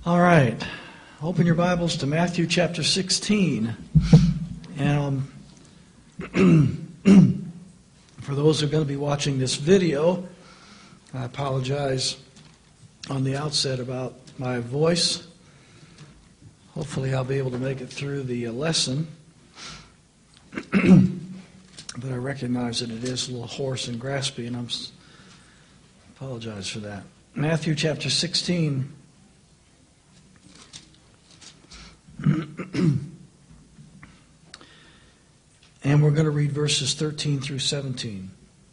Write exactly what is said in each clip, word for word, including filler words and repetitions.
All right. Open your Bibles to Matthew chapter sixteen. And um, for those who are going to be watching this video, I apologize on the outset about my voice. Hopefully I'll be able to make it through the lesson. But I recognize that it is a little hoarse and graspy, and I apologize for that. Matthew chapter sixteen. And we're going to read verses thirteen through seventeen.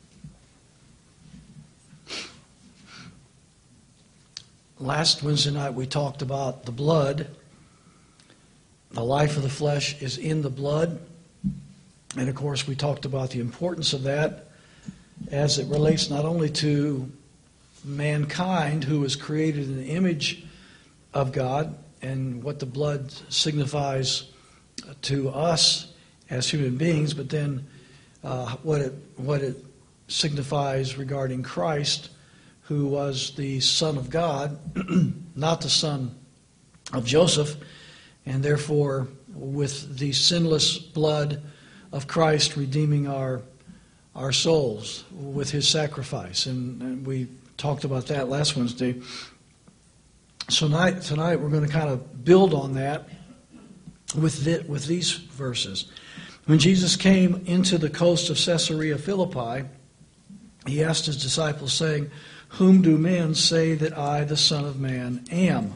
Last Wednesday night we talked about the blood. The life of the flesh is in the blood. And of course we talked about the importance of that as it relates not only to mankind who was created in the image of God, and what the blood signifies to us as human beings, but then uh, what it what it signifies regarding Christ, who was the Son of God, not the son of Joseph, and therefore with the sinless blood of Christ redeeming our our souls with his sacrifice. And, and we talked about that last Wednesday. So tonight, tonight we're going to kind of build on that with the, with these verses. When Jesus came into the coast of Caesarea Philippi, he asked his disciples, saying, "Whom do men say that I, the Son of Man, am?"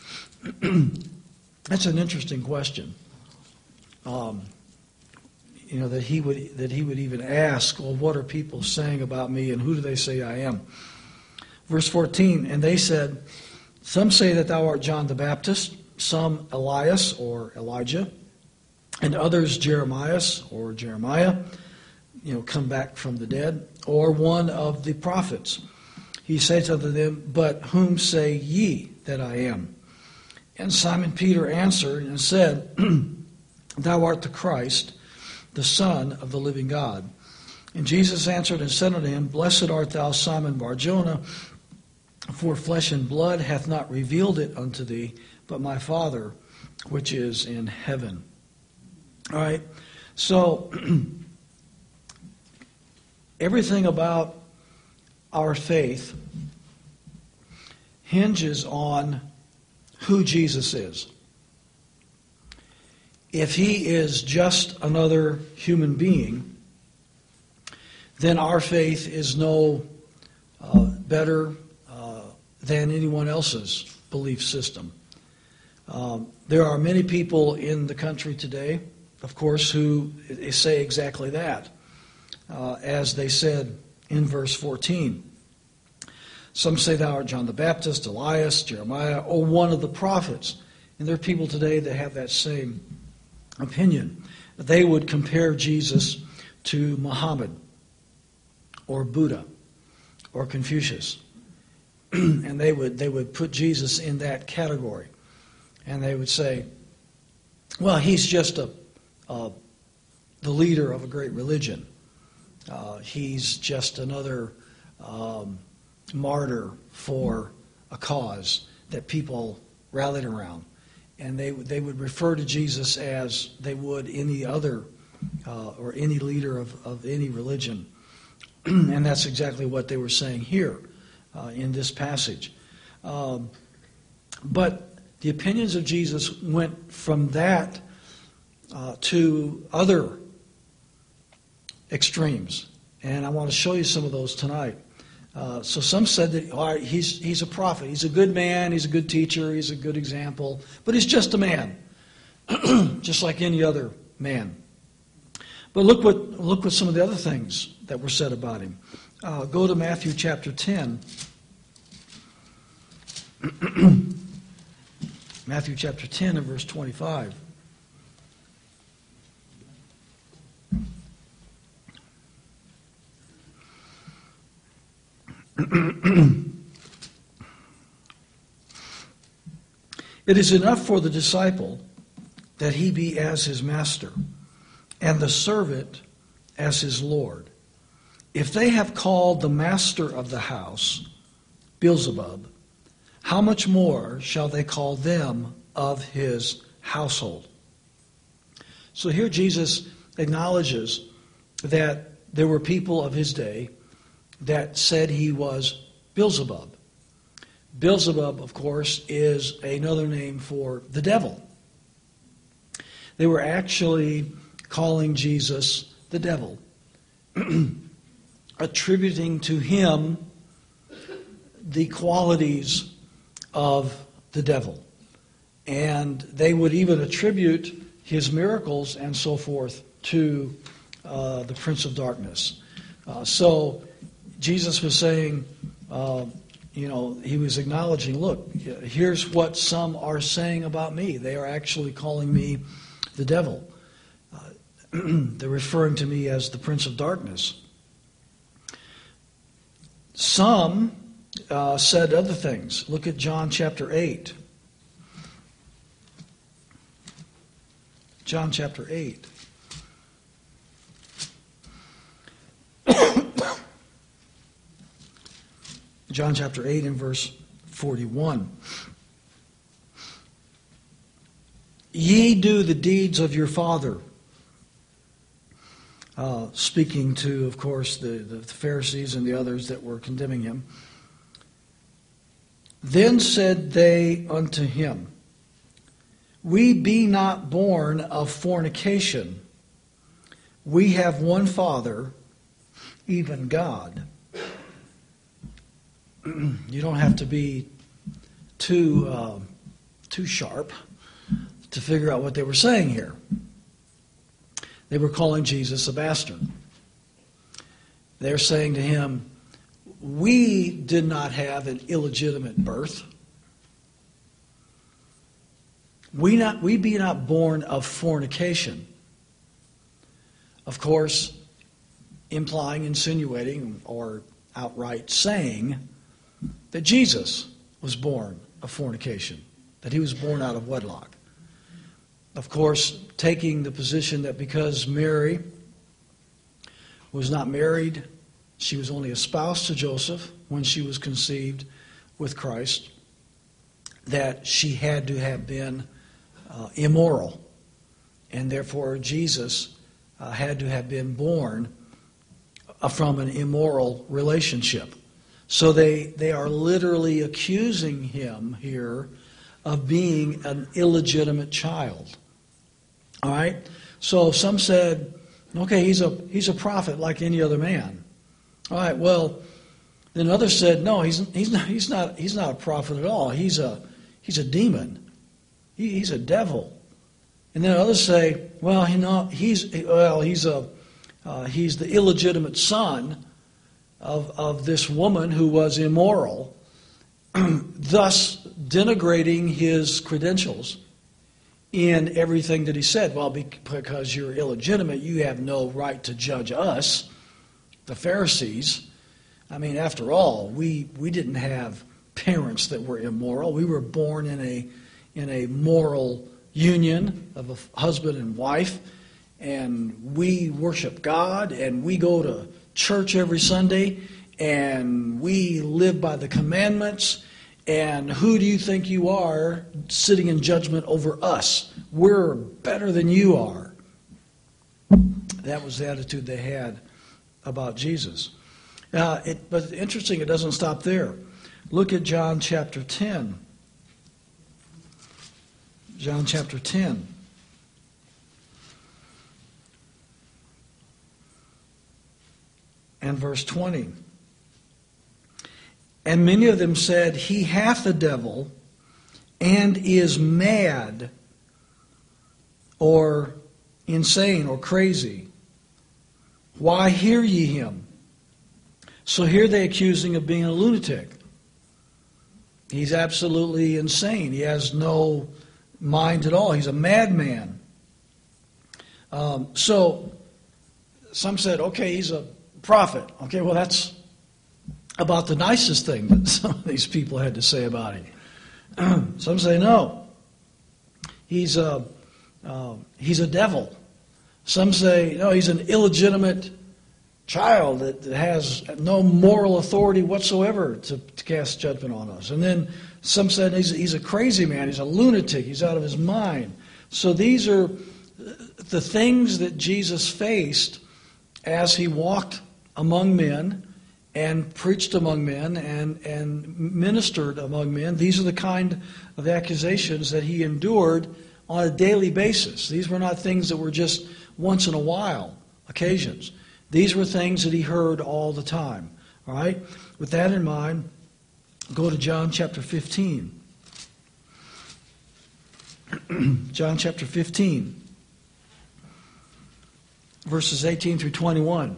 That's an interesting question. Um, you know, that he would that he would even ask, well, what are people saying about me, and who do they say I am? Verse fourteen, and they said, "Some say that thou art John the Baptist, some Elias or Elijah, and others Jeremiah or Jeremiah, you know, come back from the dead, or one of the prophets." He said unto them, "But whom say ye that I am?" And Simon Peter answered and said, "Thou art the Christ, the Son of the living God." And Jesus answered and said unto him, "Blessed art thou, Simon Bar-Jonah, for flesh and blood hath not revealed it unto thee, but my Father which is in heaven." All right, so everything about our faith hinges on who Jesus is. If he is just another human being, then our faith is no uh, better than anyone else's belief system. Um, there are many people in the country today, of course, who say exactly that, uh, as they said in verse fourteen. Some say thou art John the Baptist, Elias, Jeremiah, or one of the prophets. And there are people today that have that same opinion. They would compare Jesus to Muhammad, or Buddha, or Confucius. And they would they would put Jesus in that category. And they would say, well, he's just a, a the leader of a great religion. Uh, he's just another um, martyr for a cause that people rallied around. And they, they would refer to Jesus as they would any other uh, or any leader of, of any religion. And that's exactly what they were saying here. Uh, in this passage. Um, but the opinions of Jesus went from that uh, to other extremes. And I want to show you some of those tonight. Uh, so some said that all right, he's, he's a prophet. He's a good man. He's a good teacher. He's a good example. But he's just a man. Just like any other man. But look what, look what some of the other things that were said about him. Uh, go to Matthew chapter ten. Matthew chapter ten and verse twenty-five. It is enough for the disciple that he be as his master, and the servant as his Lord. If they have called the master of the house Beelzebub, how much more shall they call them of his household? So here Jesus acknowledges that there were people of his day that said he was Beelzebub. Beelzebub, of course, is another name for the devil. They were actually calling Jesus the devil, attributing to him the qualities of the devil. And they would even attribute his miracles and so forth to uh, the Prince of Darkness. Uh, so Jesus was saying, uh, you know, he was acknowledging, look, here's what some are saying about me. They are actually calling me the devil. Uh, they're referring to me as the Prince of Darkness. Some uh, said other things. Look at John chapter eight. John chapter eight. John chapter eight and verse forty-one. Ye do the deeds of your father. Uh, speaking to, of course, the, the Pharisees and the others that were condemning him. Then said they unto him, We be not born of fornication. We have one Father, even God. You don't have to be too uh, too sharp to figure out what they were saying here. They were calling Jesus a bastard. They're saying to him, we did not have an illegitimate birth. We not we be not born of fornication. Of course, implying, insinuating, or outright saying that Jesus was born of fornication, that he was born out of wedlock. Of course, taking the position that because Mary was not married, she was only a spouse to Joseph when she was conceived with Christ, that she had to have been uh, immoral, and therefore Jesus uh, had to have been born uh, from an immoral relationship. So they, they are literally accusing him here of being an illegitimate child. All right? So some said, okay, he's a he's a prophet like any other man. All right, well, then others said, no, he's he's not he's not he's not a prophet at all. He's a he's a demon. He, he's a devil. And then others say, well, you know, he's well, he's a uh, he's the illegitimate son of of this woman who was immoral, thus denigrating his credentials in everything that he said. Well, because you're illegitimate, you have no right to judge us, the Pharisees. I mean, after all, we, we didn't have parents that were immoral. We were born in a in a moral union of a husband and wife, and we worship God, and we go to church every Sunday, and we live by the commandments. And who do you think you are sitting in judgment over us? We're better than you are. That was the attitude they had about Jesus. Uh, it, but interesting, it doesn't stop there. Look at John chapter ten. John chapter ten. And verse twenty. And many of them said, He hath a devil and is mad, or insane, or crazy. Why hear ye him? So here they accuse him of being a lunatic. He's absolutely insane. He has no mind at all. He's a madman. Um, so some said, okay, he's a prophet. Okay, well, that's about the nicest thing that some of these people had to say about him. Some say no. He's a uh, he's a devil. Some say no. He's an illegitimate child that has no moral authority whatsoever to, to cast judgment on us. And then Some said he's, he's a crazy man. He's a lunatic. He's out of his mind. So these are the things that Jesus faced as he walked among men and preached among men and, and ministered among men. These are the kind of accusations that he endured on a daily basis. These were not things that were just once in a while occasions. These were things that he heard all the time. All right? With that in mind, go to John chapter fifteen. John chapter fifteen, verses eighteen through twenty-one.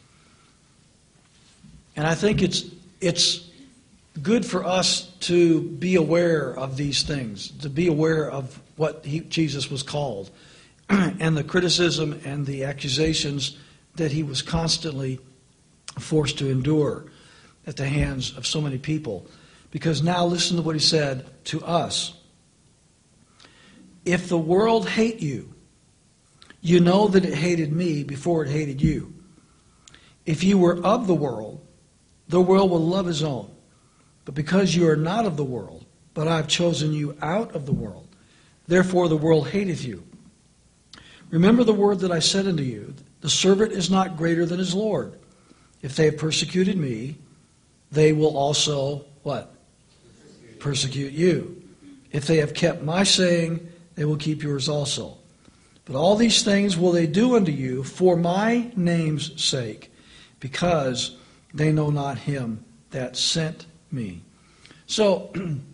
And I think it's it's good for us to be aware of these things, to be aware of what he, Jesus was called, and the criticism and the accusations that he was constantly forced to endure at the hands of so many people. Because now listen to what he said to us. If the world hate you, you know that it hated me before it hated you. If you were of the world, the world will love his own. But because you are not of the world, but I have chosen you out of the world, therefore the world hateth you. Remember the word that I said unto you, the servant is not greater than his Lord. If they have persecuted me, they will also, what? Persecute you. If they have kept my saying, they will keep yours also. But all these things will they do unto you for my name's sake, because they know not him that sent me. So,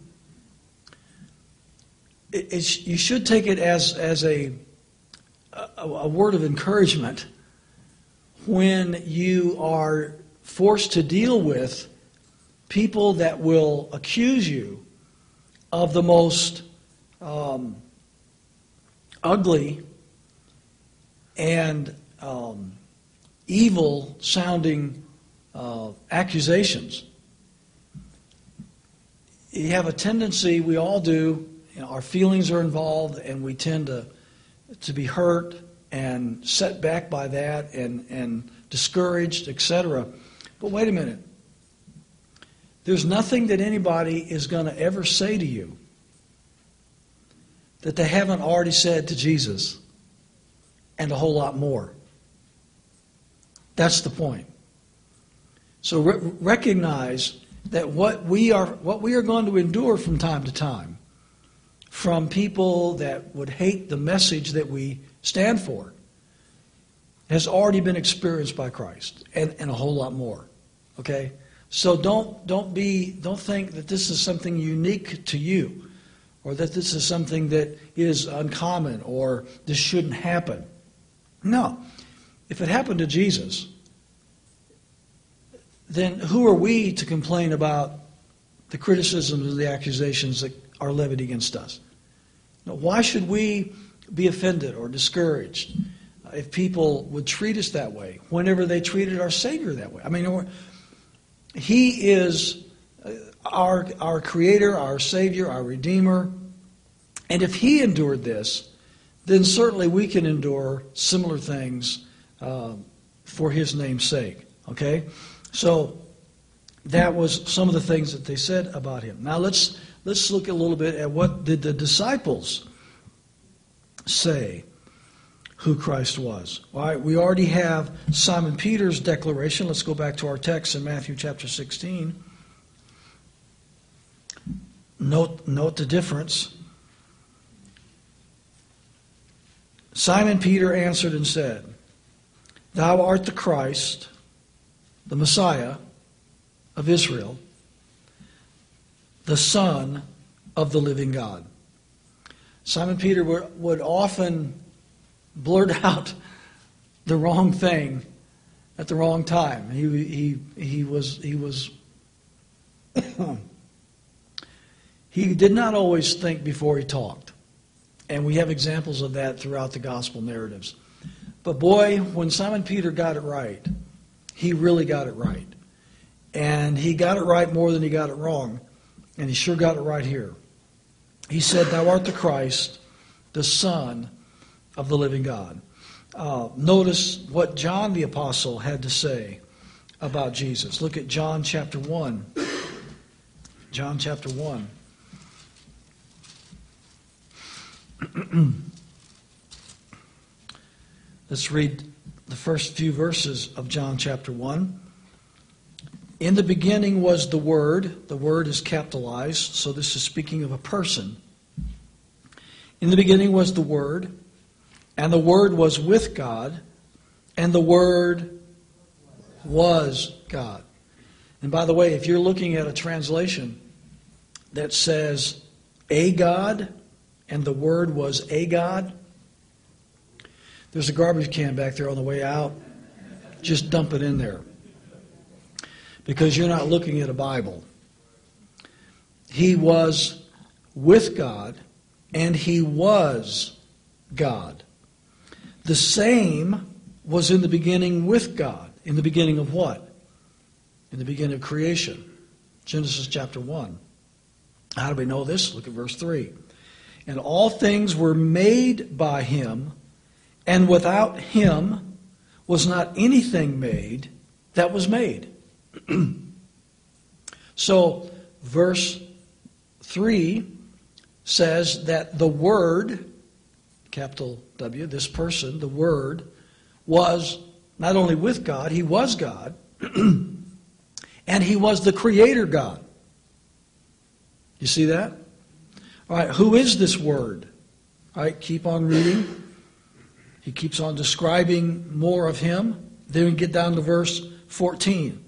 it, it's, you should take it as, as a, a, a word of encouragement when you are forced to deal with people that will accuse you of the most um, ugly and um, evil-sounding uh, accusations. You have a tendency, we all do, you know, our feelings are involved, and we tend to to be hurt and set back by that and, and discouraged, et cetera. But wait a minute. There's nothing that anybody is going to ever say to you that they haven't already said to Jesus, and a whole lot more. That's the point. So re- recognize that what we are what we are going to endure from time to time from people that would hate the message that we stand for has already been experienced by Christ, and, and a whole lot more. Okay? So don't don't be don't think that this is something unique to you, or that this is something that is uncommon, or this shouldn't happen. No. If it happened to Jesus, then who are we to complain about the criticisms and the accusations that are levied against us? Now, why should we be offended or discouraged if people would treat us that way whenever they treated our Savior that way? I mean, He is our, our Creator, our Savior, our Redeemer. And if He endured this, then certainly we can endure similar things uh, for His name's sake. Okay? So that was some of the things that they said about Him. Now let's let's look a little bit at what did the disciples say who Christ was. All right, we already have Simon Peter's declaration. Let's go back to our text in Matthew chapter sixteen. Note, note the difference. Simon Peter answered and said, Thou art the Christ, the Messiah of Israel, the Son of the living God. Simon Peter would often blurt out the wrong thing at the wrong time. He he he was he was he did not always think before he talked. And we have examples of that throughout the gospel narratives. But boy, when Simon Peter got it right, he really got it right. And he got it right more than he got it wrong. And he sure got it right here. He said, Thou art the Christ, the Son of the living God. Uh, notice what John the Apostle had to say about Jesus. Look at John chapter one. John chapter one. Let's read the first few verses of John chapter one. In the beginning was the Word. The Word is capitalized, so this is speaking of a person. In the beginning was the Word, and the Word was with God, and the Word was God. And by the way, if you're looking at a translation that says a God, and the Word was a God, there's a garbage can back there on the way out. Just dump it in there. Because you're not looking at a Bible. He was with God, and He was God. The same was in the beginning with God. In the beginning of what? In the beginning of creation. Genesis chapter one. How do we know this? Look at verse three. And all things were made by Him, and without Him was not anything made that was made. So, verse three says that the Word, capital W, this person, the Word, was not only with God, He was God, and He was the Creator God. You see that? All right, who is this Word? All right, keep on reading. He keeps on describing more of Him. Then we get down to verse fourteen.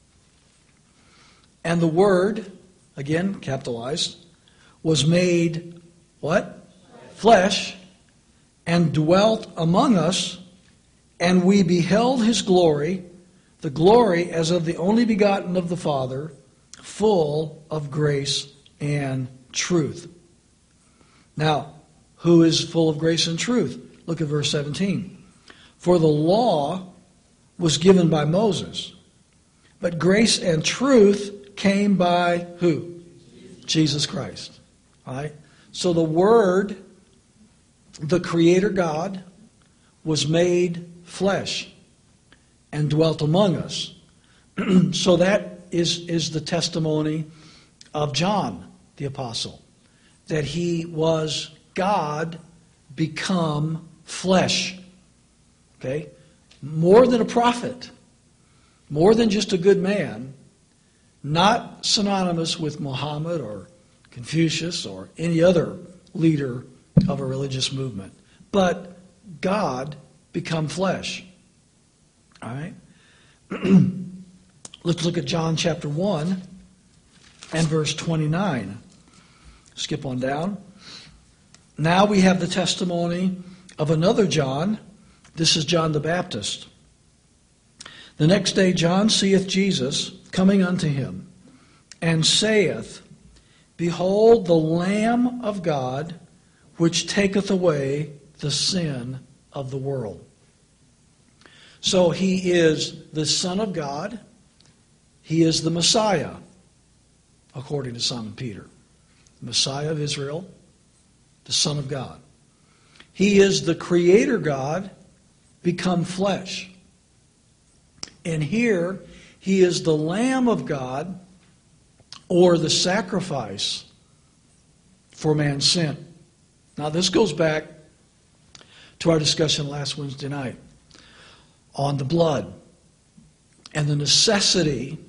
And the Word, again, capitalized, was made, what? Flesh, and dwelt among us, and we beheld His glory, the glory as of the only begotten of the Father, full of grace and truth. Now, who is full of grace and truth? Look at verse seventeen. For the law was given by Moses, but grace and truth came by who? Jesus Christ. All right? So the Word, the Creator God, was made flesh and dwelt among us. So that is, is the testimony of John the Apostle, that he was God become flesh. Okay? More than a prophet, more than just a good man, not synonymous with Muhammad or Confucius or any other leader of a religious movement, but God become flesh. All right? Let's look at John chapter one and verse twenty-nine. Skip on down. Now we have the testimony of another John. This is John the Baptist. The next day John seeth Jesus coming unto him, and saith, Behold the Lamb of God, which taketh away the sin of the world. So he is the Son of God. He is the Messiah, according to Simon Peter. The Messiah of Israel, the Son of God. He is the Creator God become flesh. And here, He is the Lamb of God, or the sacrifice for man's sin. Now this goes back to our discussion last Wednesday night on the blood and the necessity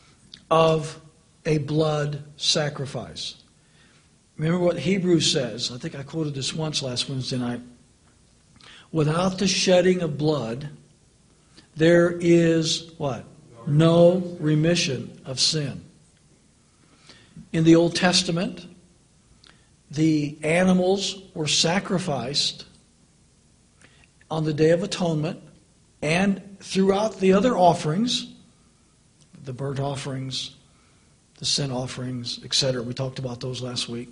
of a blood sacrifice. Remember what Hebrews says. I think I quoted this once last Wednesday night. Without the shedding of blood, there is what? No remission of sin. In the Old Testament, the animals were sacrificed on the Day of Atonement and throughout the other offerings, the burnt offerings, the sin offerings, et cetera. We talked about those last week,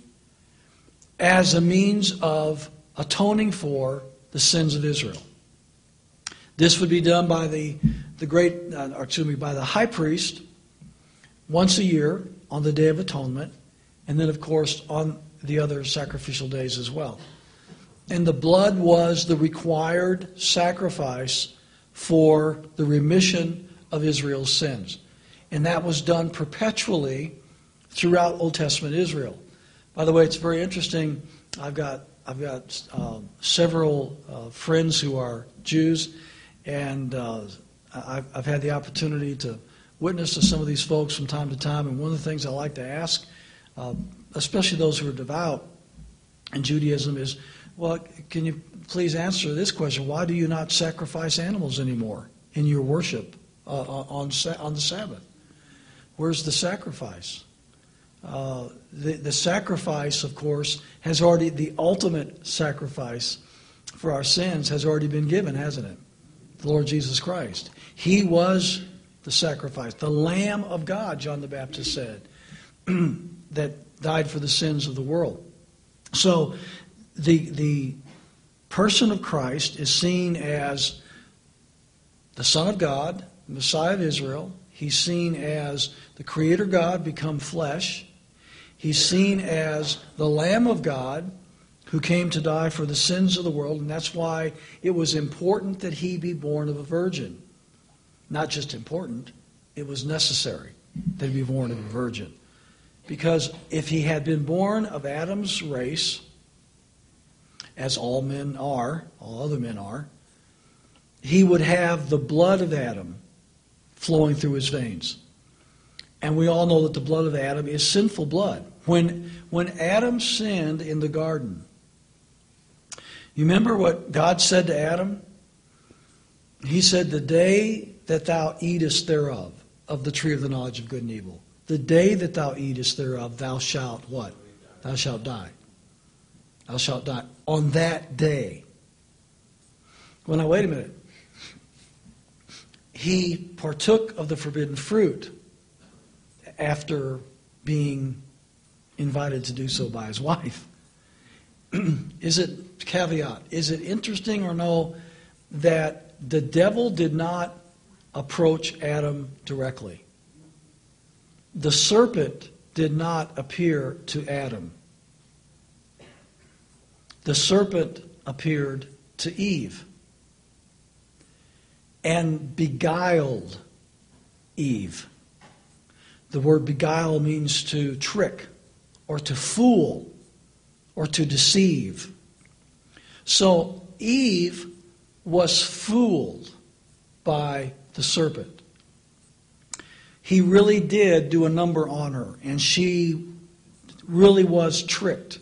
as a means of atoning for the sins of Israel. This would be done by the the great, uh, or excuse me, by the high priest once a year on the Day of Atonement, and then of course on the other sacrificial days as well. And the blood was the required sacrifice for the remission of Israel's sins. And that was done perpetually throughout Old Testament Israel. By the way, it's very interesting. I've got I've got um, several uh, friends who are Jews, and uh, I've, I've had the opportunity to witness to some of these folks from time to time. And one of the things I like to ask, uh, especially those who are devout in Judaism, is, well, can you please answer this question? Why do you not sacrifice animals anymore in your worship uh, on on the Sabbath? Where's the sacrifice? Uh, the, the sacrifice, of course, has already, the ultimate sacrifice for our sins has already been given, hasn't it? The Lord Jesus Christ. He was the sacrifice, the Lamb of God, John the Baptist said, that died for the sins of the world. So the the person of Christ is seen as the Son of God, the Messiah of Israel. He's seen as the Creator God become flesh. He's seen as the Lamb of God who came to die for the sins of the world, and that's why it was important that he be born of a virgin. Not just important, it was necessary that he be born of a virgin. Because if he had been born of Adam's race, as all men are, all other men are, he would have the blood of Adam flowing through his veins. And we all know that the blood of Adam is sinful blood. When, when Adam sinned in the garden, you remember what God said to Adam? He said, the day that thou eatest thereof, of the tree of the knowledge of good and evil, the day that thou eatest thereof, thou shalt what? Thou shalt die. Thou shalt die. On that day. Well, now, wait a minute. He partook of the forbidden fruit after being invited to do so by his wife. Is it, caveat, is it interesting or no that the devil did not approach Adam directly? The serpent did not appear to Adam. The serpent appeared to Eve and beguiled Eve. The word beguile means to trick or to fool or to deceive. So Eve was fooled by the serpent. He really did do a number on her, and she really was tricked.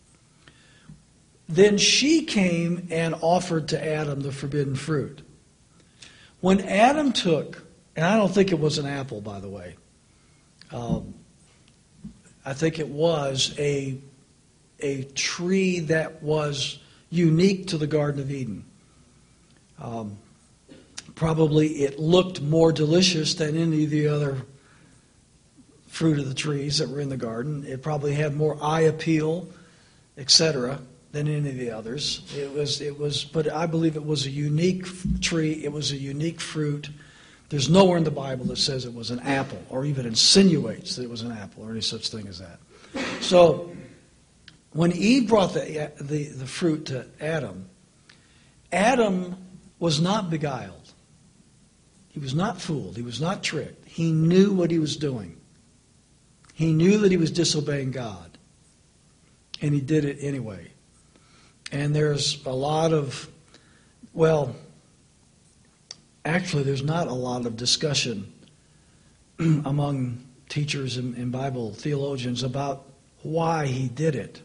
Then she came and offered to Adam the forbidden fruit. When Adam took, and I don't think it was an apple, by the way. Um, I think it was a, a tree that was unique to the Garden of Eden. Um, probably it looked more delicious than any of the other fruit of the trees that were in the garden. It probably had more eye appeal, et cetera, than any of the others. It was, it was, but I believe it was a unique tree. It was a unique fruit. There's nowhere in the Bible that says it was an apple or even insinuates that it was an apple or any such thing as that. So when Eve brought the, the, the fruit to Adam, Adam was not beguiled. He was not fooled. He was not tricked. He knew what he was doing. He knew that he was disobeying God. And he did it anyway. And there's a lot of, well, actually there's not a lot of discussion among teachers and, and Bible theologians about why he did it.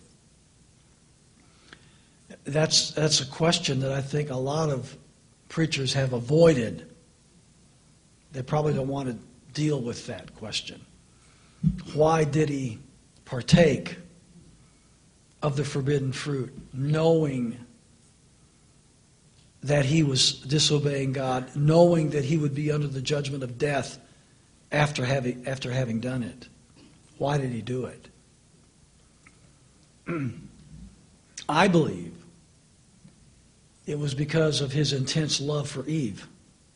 That's, that's a question that I think a lot of preachers have avoided. They probably don't want to deal with that question. Why did he partake of the forbidden fruit, knowing that he was disobeying God, knowing that he would be under the judgment of death after having, after having done it? Why did he do it? I believe it was because of his intense love for Eve.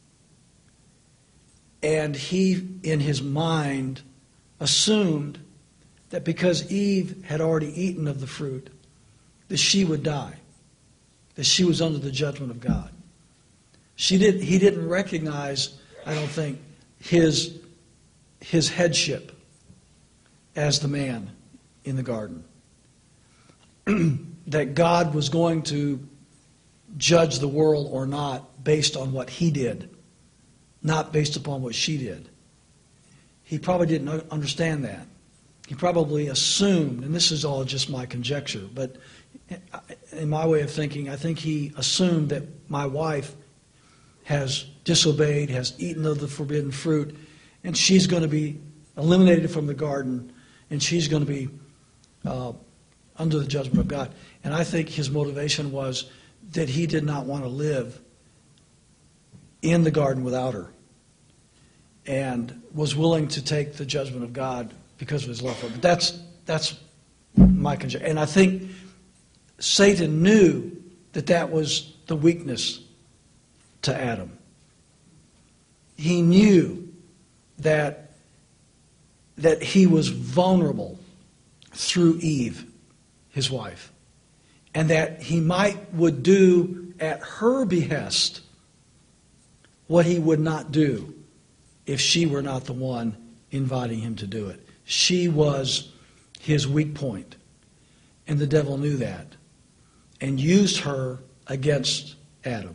And he, in his mind, assumed that because Eve had already eaten of the fruit, that she would die, that she was under the judgment of God. She did, he didn't recognize, I don't think, his, his headship as the man in the garden. that God was going to judge the world or not based on what he did, not based upon what she did. He probably didn't understand that. He probably assumed, and this is all just my conjecture, but in my way of thinking, I think he assumed that my wife has disobeyed, has eaten of the forbidden fruit, and she's going to be eliminated from the garden, and she's going to be uh, under the judgment of God. And I think his motivation was that he did not want to live in the garden without her, and was willing to take the judgment of God because of his love for her. But that's that's my conjecture. And I think Satan knew that that was the weakness to Adam. He knew that that he was vulnerable through Eve, his wife, and that he might would do at her behest what he would not do if she were not the one inviting him to do it. She was his weak point, and the devil knew that and used her against Adam.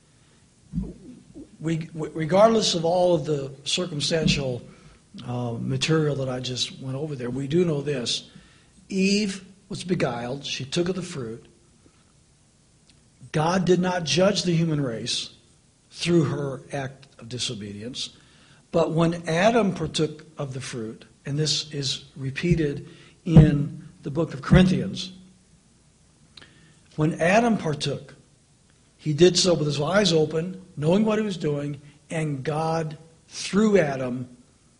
We, regardless of all of the circumstantial uh, material that I just went over there, we do know this. Eve was beguiled. She took of the fruit. God did not judge the human race through her act of disobedience. But when Adam partook of the fruit, and this is repeated in the book of Corinthians, when Adam partook, he did so with his eyes open, knowing what he was doing, and God, through Adam,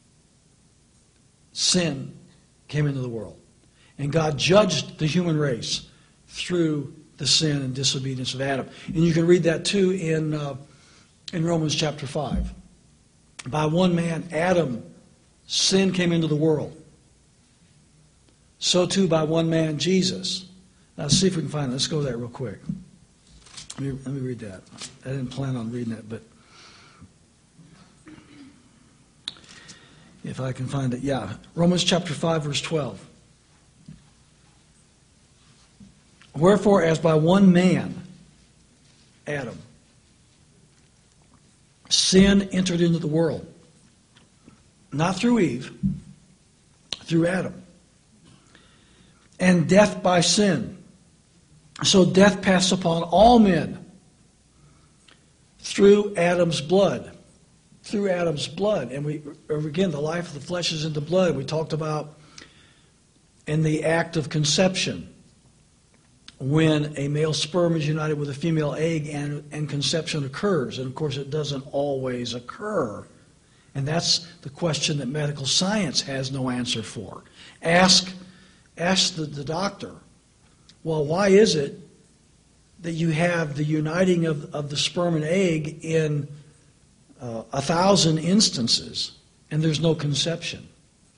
sin came into the world. And God judged the human race through the sin and disobedience of Adam. And you can read that too in, uh, in Romans chapter five. By one man, Adam, sin came into the world. So too by one man, Jesus. Now let's see if we can find it. Let's go there real quick. Let me, let me read that. I didn't plan on reading it, but if I can find it. Yeah, Romans chapter five, verse twelve. Wherefore, as by one man, Adam, sin entered into the world, not through Eve, through Adam, and death by sin. So death passed upon all men through Adam's blood. Through Adam's blood. And we, again, the life of the flesh is in the blood. We talked about in the act of conception, when a male sperm is united with a female egg and, and conception occurs. And of course it doesn't always occur. And that's the question that medical science has no answer for. Ask, ask the, the doctor, well, why is it that you have the uniting of, of the sperm and egg in uh, a thousand instances and there's no conception?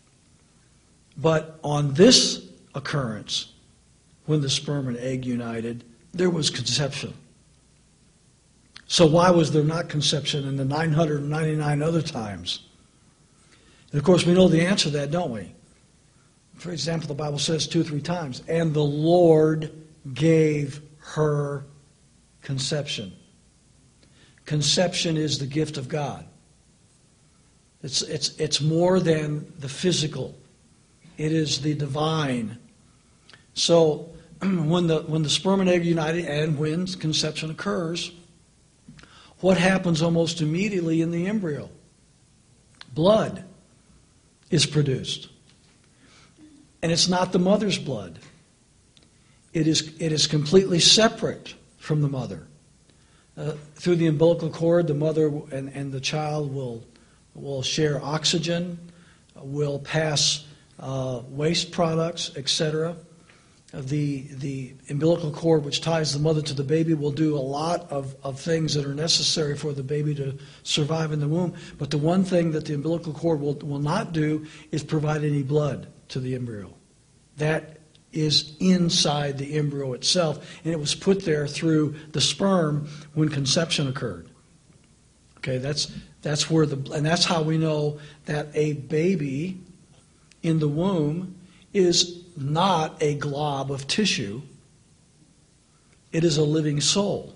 But on this occurrence, when the sperm and egg united, there was conception. So why was there not conception in the nine hundred ninety-nine other times? And of course we know the answer to that, don't we? For example, the Bible says two or three times, and the Lord gave her conception. Conception is the gift of God. It's, it's, it's more than the physical. It is the divine. So when the, when the sperm and egg united and when conception occurs, what happens almost immediately in the embryo? Blood is produced. And it's not the mother's blood. It is, it is completely separate from the mother. Uh, through the umbilical cord, the mother and, and the child will, will share oxygen, will pass uh, waste products, et cetera. The, the umbilical cord, which ties the mother to the baby, will do a lot of, of things that are necessary for the baby to survive in the womb. But the one thing that the umbilical cord will, will not do is provide any blood to the embryo. That is inside the embryo itself, and it was put there through the sperm when conception occurred. Okay, that's that's where the and that's how we know that a baby in the womb is not a glob of tissue. It is a living soul.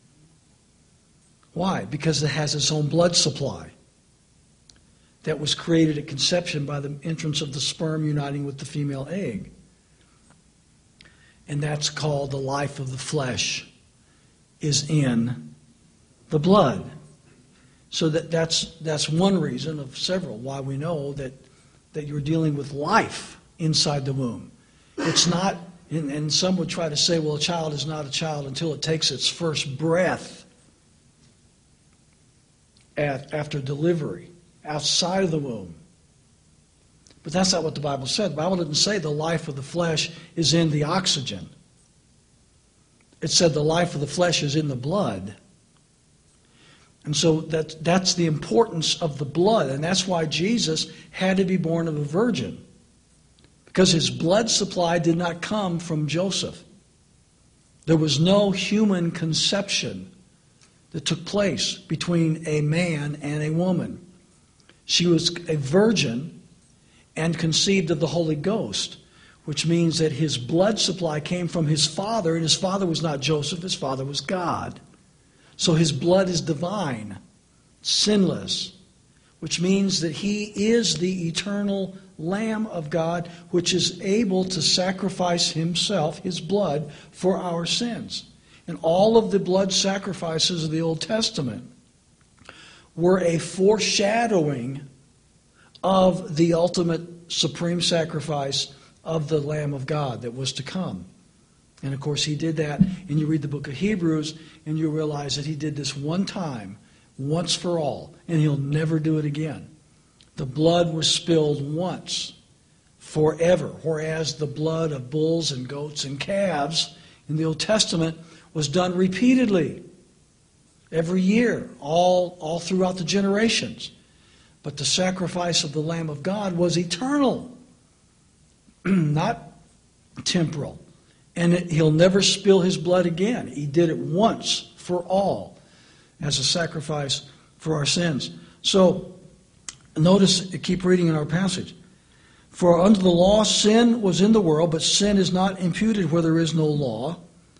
Why? Because it has its own blood supply that was created at conception by the entrance of the sperm uniting with the female egg. And that's called the life of the flesh is in the blood. So that, that's, that's one reason of several why we know that, that you're dealing with life inside the womb. It's not, and, and some would try to say, well, a child is not a child until it takes its first breath at, after delivery, outside of the womb. But that's not what the Bible said. The Bible didn't say the life of the flesh is in the oxygen. It said the life of the flesh is in the blood. And so that, that's the importance of the blood. And that's why Jesus had to be born of a virgin. Because his blood supply did not come from Joseph. There was no human conception that took place between a man and a woman. She was a virgin and conceived of the Holy Ghost, which means that his blood supply came from his father, and his father was not Joseph, his father was God. So his blood is divine, sinless, which means that he is the eternal Lamb of God, which is able to sacrifice himself, his blood, for our sins. And all of the blood sacrifices of the Old Testament were a foreshadowing of the ultimate supreme sacrifice of the Lamb of God that was to come. And of course he did that, and you read the book of Hebrews, and you realize that he did this one time, once for all, and he'll never do it again. The blood was spilled once, forever, whereas the blood of bulls and goats and calves in the Old Testament was done repeatedly, every year, all, all throughout the generations. But the sacrifice of the Lamb of God was eternal, not temporal. And it, he'll never spill his blood again. He did it once for all as a sacrifice for our sins. So, notice, keep reading in our passage. For under the law sin was in the world, but sin is not imputed where there is no law.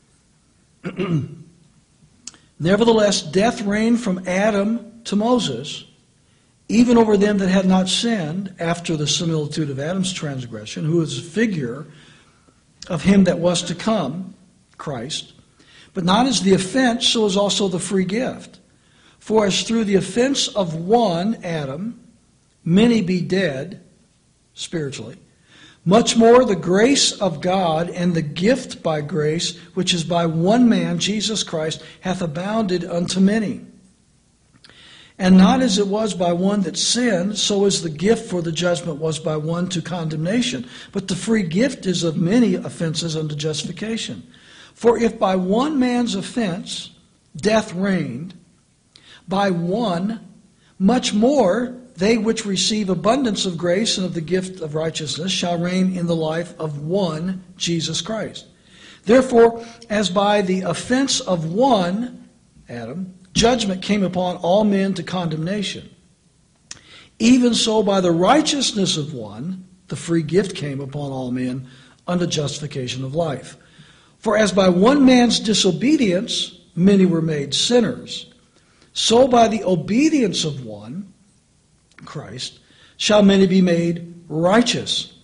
Nevertheless, death reigned from Adam to Moses, even over them that had not sinned, after the similitude of Adam's transgression, who is a figure of him that was to come, Christ. But not as the offense, so is also the free gift. For as through the offense of one, Adam, many be dead, spiritually, much more the grace of God and the gift by grace, which is by one man, Jesus Christ, hath abounded unto many. And not as it was by one that sinned, so is the gift for the judgment was by one to condemnation. But the free gift is of many offenses unto justification. For if by one man's offense death reigned, by one much more they which receive abundance of grace and of the gift of righteousness shall reign in the life of one, Jesus Christ. Therefore, as by the offense of one, Adam, judgment came upon all men to condemnation, even so by the righteousness of one, the free gift came upon all men unto justification of life. For as by one man's disobedience many were made sinners, so by the obedience of one, Christ, shall many be made righteous.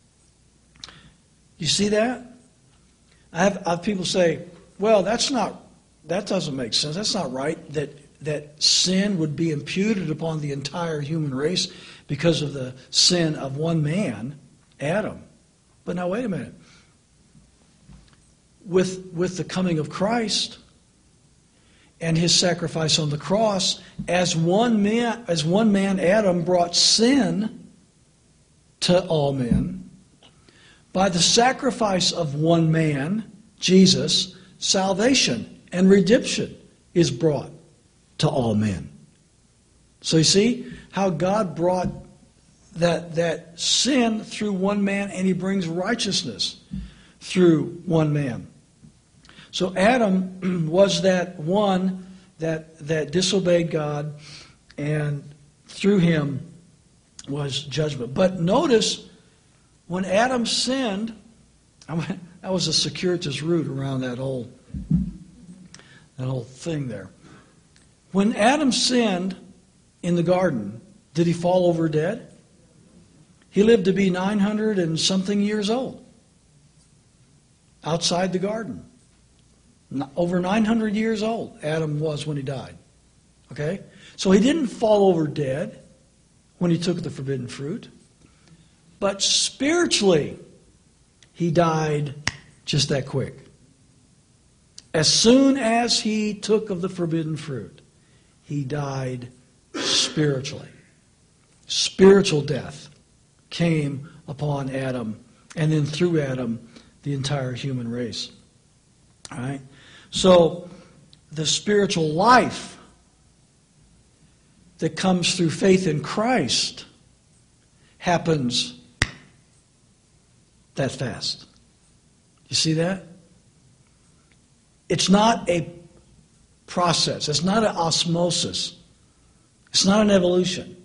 You see that? I have, I have people say, well, that's not, that doesn't make sense. That's not right, that, that sin would be imputed upon the entire human race because of the sin of one man, Adam. But now wait a minute. With, with the coming of Christ and his sacrifice on the cross, as one man, as one man, Adam, brought sin to all men, by the sacrifice of one man, Jesus, salvation and redemption is brought to all men. So you see how God brought that, that sin through one man, and he brings righteousness through one man. So Adam was that one that, that disobeyed God, and through him was judgment. But notice, when Adam sinned, that was a circuitous route around that whole that whole thing there. When Adam sinned in the garden, did he fall over dead? He lived to be nine hundred and something years old outside the garden. Over nine hundred years old Adam was when he died. Okay? So he didn't fall over dead when he took the forbidden fruit. But spiritually, he died just that quick. As soon as he took of the forbidden fruit, he died spiritually. Spiritual death came upon Adam, and then through Adam, the entire human race. All right? So, the spiritual life that comes through faith in Christ happens that fast. You see that? It's not a process. It's not an osmosis. It's not an evolution.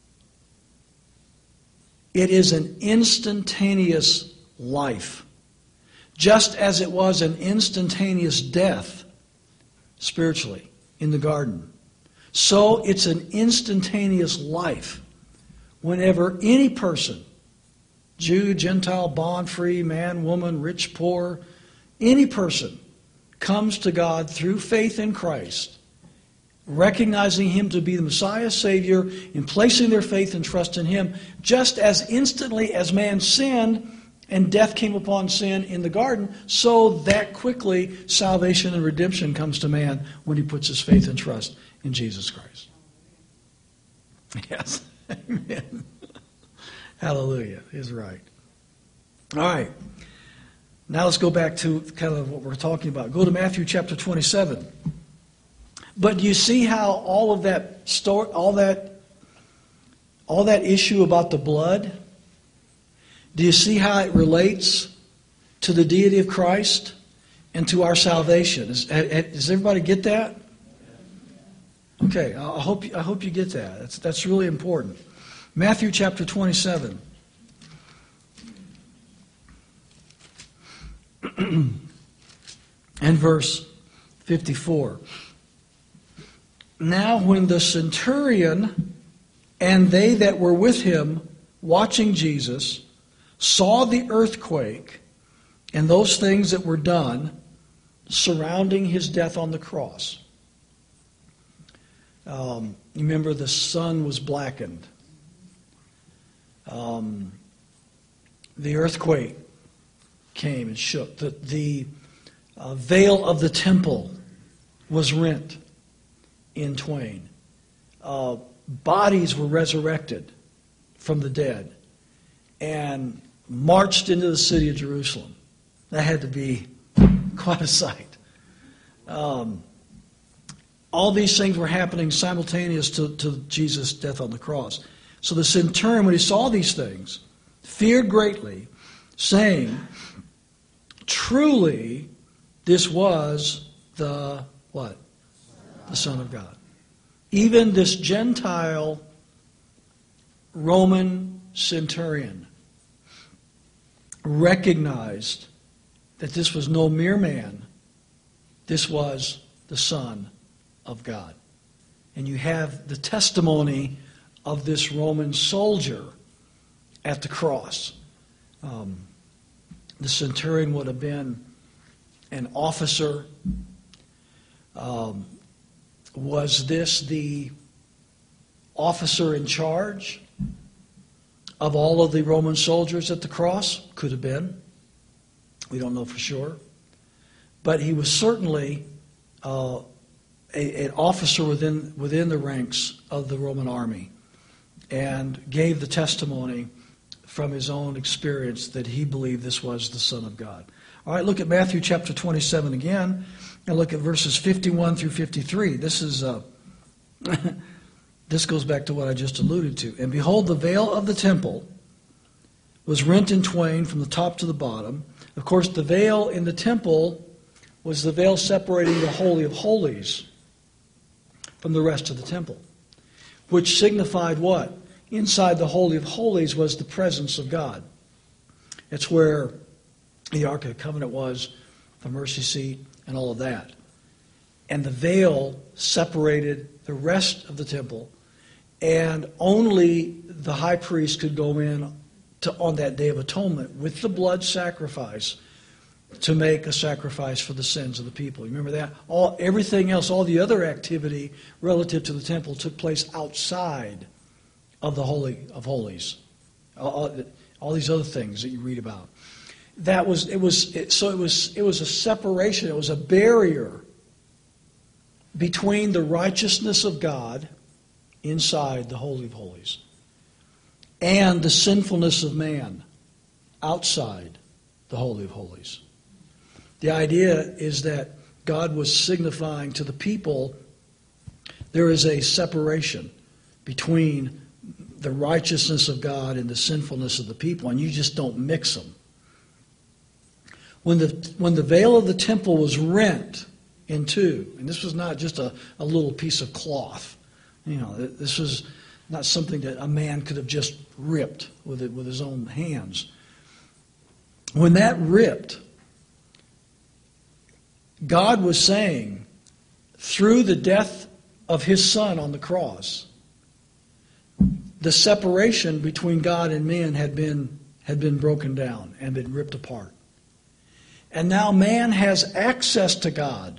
It is an instantaneous life. Just as it was an instantaneous death spiritually in the garden. So it's an instantaneous life whenever any person, Jew, Gentile, bond, free, man, woman, rich, poor, any person comes to God through faith in Christ, recognizing Him to be the Messiah, Savior, and placing their faith and trust in Him, just as instantly as man sinned and death came upon sin in the garden, so that quickly salvation and redemption comes to man when he puts his faith and trust in Jesus Christ. Yes. Amen. Hallelujah. He's right. All right. Now let's go back to kind of what we're talking about. Go to Matthew chapter twenty-seven. But do you see how all of that story, all that, all that issue about the blood, do you see how it relates to the deity of Christ and to our salvation? Is, does everybody get that? Okay, I hope I hope you get that. That's that's really important. Matthew chapter twenty-seven. And verse fifty-four. Now when the centurion and they that were with him watching Jesus saw the earthquake and those things that were done surrounding his death on the cross. Um, remember, the sun was blackened. Um, the earthquake came and shook. The, the uh, veil of the temple was rent in twain. Uh, bodies were resurrected from the dead and marched into the city of Jerusalem. That had to be quite a sight. Um, all these things were happening simultaneous to, to Jesus' death on the cross. So the centurion, when he saw these things, feared greatly, saying, truly, this was the, what? The Son of God. Even this Gentile Roman centurion recognized that this was no mere man. This was the Son of God. And you have the testimony of this Roman soldier at the cross. Um, the centurion would have been an officer. Um, was this the officer in charge of all of the Roman soldiers at the cross? Could have been. We don't know for sure. But he was certainly uh, a, an officer within, within the ranks of the Roman army, and gave the testimony from his own experience that he believed this was the Son of God. All right, look at Matthew chapter twenty-seven again, and look at verses fifty-one through fifty-three. This is uh, this goes back to what I just alluded to. And behold, the veil of the temple was rent in twain from the top to the bottom. Of course, the veil in the temple was the veil separating the Holy of Holies from the rest of the temple, which signified what? Inside the Holy of Holies was the presence of God. It's where the Ark of the Covenant was, the mercy seat, and all of that. and the veil separated the rest of the temple, and only the high priest could go in to, on that Day of Atonement with the blood sacrifice to make a sacrifice for the sins of the people. You remember that? All, everything else, all the other activity relative to the temple took place outside of the Holy of Holies. All, all these other things that you read about. That was it was it, so it was it was a separation. It was a barrier between the righteousness of God inside the Holy of Holies and the sinfulness of man outside the Holy of Holies. The idea is that God was signifying to the people there is a separation between the righteousness of God and the sinfulness of the people, and you just don't mix them. When the when the veil of the temple was rent in two, and this was not just a, a little piece of cloth, you know, this was not something that a man could have just ripped with it with his own hands. When that ripped, God was saying, through the death of His Son on the cross, the separation between God and man had been had been broken down and been ripped apart. And now man has access to God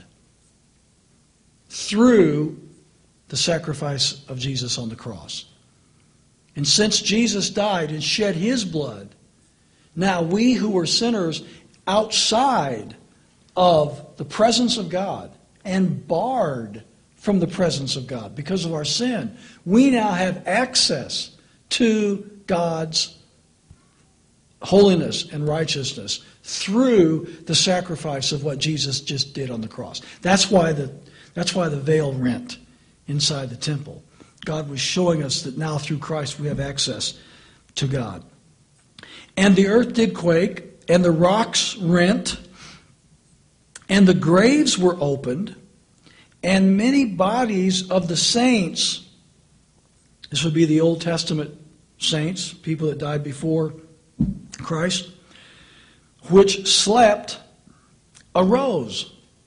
through the sacrifice of Jesus on the cross. And since Jesus died and shed His blood, now we who were sinners outside of the presence of God and barred from the presence of God because of our sin, we now have access to God's holiness and righteousness through the sacrifice of what Jesus just did on the cross. That's why the that's why the veil rent inside the temple. God was showing us that now through Christ we have access to God. And the earth did quake, and the rocks rent, and the graves were opened, and many bodies of the saints, this would be the Old Testament saints, people that died before Christ, which slept, arose,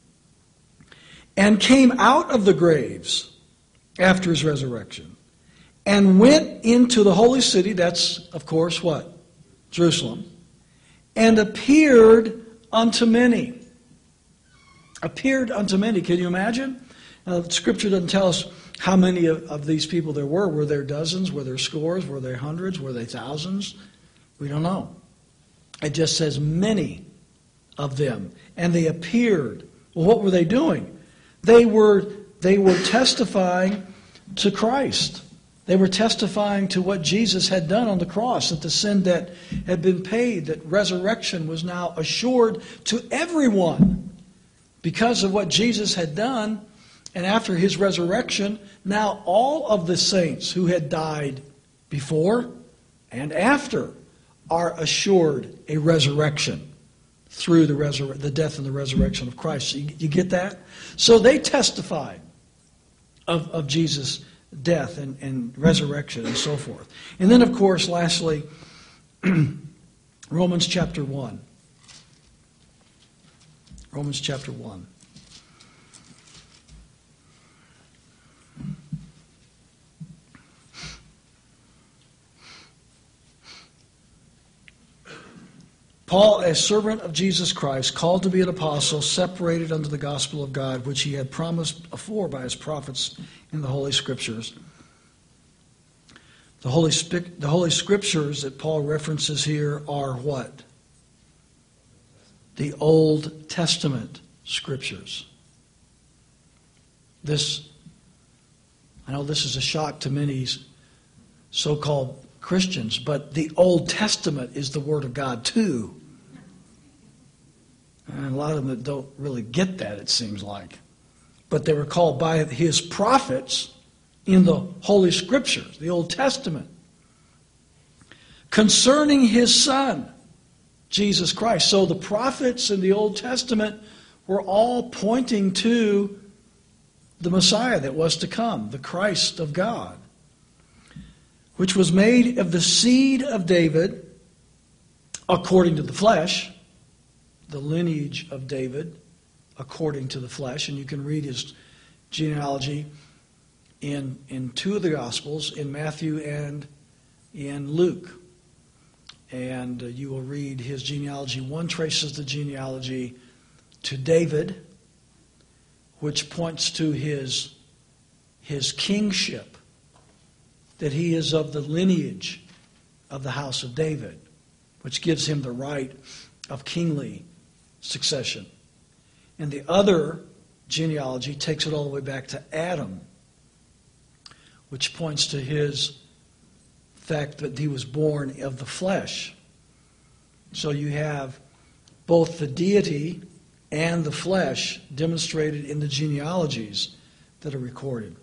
and came out of the graves after His resurrection, and went into the holy city, that's, of course, what? Jerusalem, and appeared unto many. Appeared unto many. Can you imagine? Now, the Scripture doesn't tell us how many of, of these people there were. Were there dozens? Were there scores? Were there hundreds? Were there thousands? We don't know. It just says many of them. And they appeared. Well, what were they doing? They were, they were testifying to Christ. They were testifying to what Jesus had done on the cross, that the sin debt had been paid, that resurrection was now assured to everyone because of what Jesus had done. And after His resurrection, now all of the saints who had died before and after are assured a resurrection through the, resur- the death and the resurrection of Christ. You, you get that? So they testified of, of Jesus' death and, and resurrection and so forth. And then, of course, lastly, Romans chapter one. Romans chapter one. Paul, a servant of Jesus Christ, called to be an apostle, separated unto the gospel of God, which He had promised afore by His prophets in the Holy Scriptures. The Holy, the Holy Scriptures that Paul references here are what? The Old Testament Scriptures. This, I know this is a shock to many so-called Christians, but the Old Testament is the Word of God too. And a lot of them don't really get that, it seems like. But they were called by His prophets in the Holy Scriptures, the Old Testament, concerning His Son, Jesus Christ. So the prophets in the Old Testament were all pointing to the Messiah that was to come, the Christ of God, which was made of the seed of David, according to the flesh, the lineage of David, according to the flesh, and you can read his genealogy in, in two of the Gospels, in Matthew and in Luke. And uh, you will read his genealogy. One traces the genealogy to David, which points to his, his kingship, that he is of the lineage of the house of David, which gives him the right of kingly succession. And the other genealogy takes it all the way back to Adam, which points to his fact that he was born of the flesh. So you have both the deity and the flesh demonstrated in the genealogies that are recorded.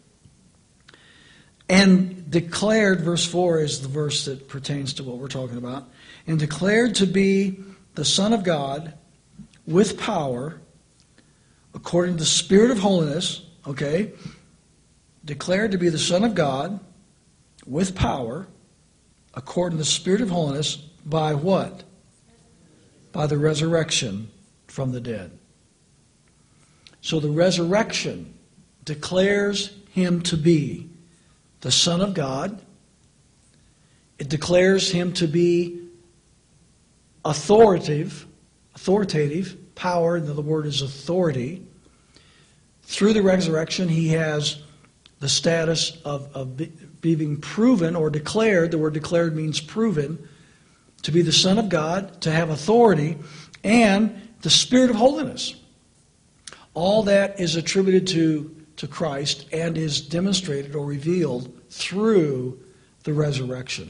And declared, verse four is the verse that pertains to what we're talking about, and declared to be the Son of God with power, according to the Spirit of holiness, okay, declared to be the Son of God with power, according to the Spirit of holiness, by what? By the resurrection from the dead. So the resurrection declares him to be the Son of God. It declares him to be authoritative, authoritative power, and the word is authority. Through the resurrection, he has the status of, of being proven or declared. The word declared means proven, to be the Son of God, to have authority, and the Spirit of holiness. All that is attributed to, to Christ and is demonstrated or revealed through the resurrection.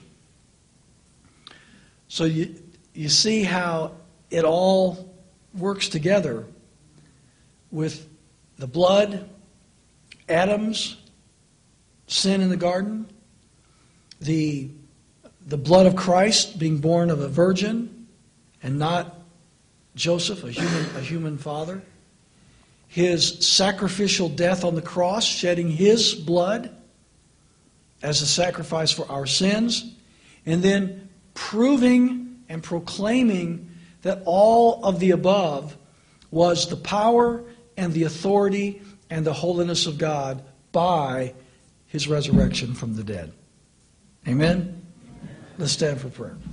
So you, you see how it all works together with the blood, Adam's sin in the garden, the, the blood of Christ being born of a virgin and not Joseph, a human, a human father, his sacrificial death on the cross, shedding his blood as a sacrifice for our sins, and then proving and proclaiming that all of the above was the power and the authority and the holiness of God by his resurrection from the dead. Amen? Let's stand for prayer.